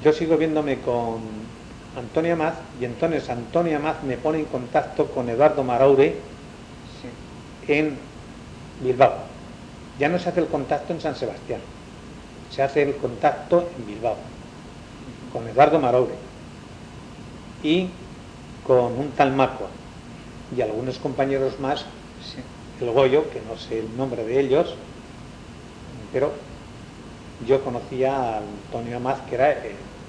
yo sigo viéndome con Antonio Amaz, y entonces Antonio Amaz me pone en contacto con Eduardo Maraure en Bilbao. Ya no se hace el contacto en San Sebastián, se hace el contacto en Bilbao, con Eduardo Maraure y con un tal Macua y algunos compañeros más, el Goyo, que no sé el nombre de ellos, pero yo conocía a Antonio Amaz, que era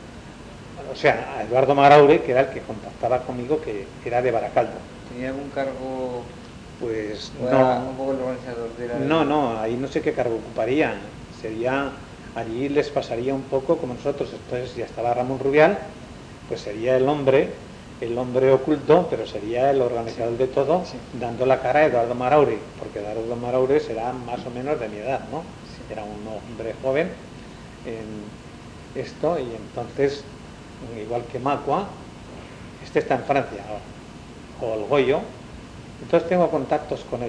a Eduardo Maraure, que era el que contactaba conmigo, que era de Baracaldo. ¿Tenía algún cargo? Pues no. Un poco el organizador de la... No, ahí no sé qué cargo ocuparía. Sería, allí les pasaría un poco como nosotros. Entonces ya estaba Ramón Rubial, pues sería el hombre oculto, pero sería el organizador de todo, dando la cara a Eduardo Maraure, porque Eduardo Maraure será más o menos de mi edad, ¿no? Era un hombre joven en esto, y entonces, igual que Macua, este está en Francia, o el Goyo. Entonces tengo contactos con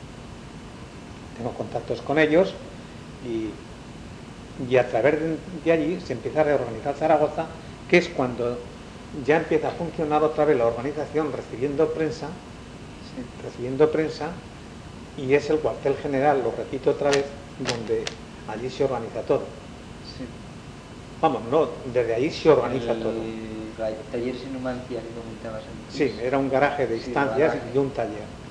ellos y a través de allí se empieza a reorganizar Zaragoza, que es cuando ya empieza a funcionar otra vez la organización recibiendo prensa, y es el cuartel general, lo repito otra vez, donde allí se organiza todo. Vamos, no, desde allí se organiza todo. El taller sin Numancia que comentabas antes. Sí, era un garaje de instancias y un taller.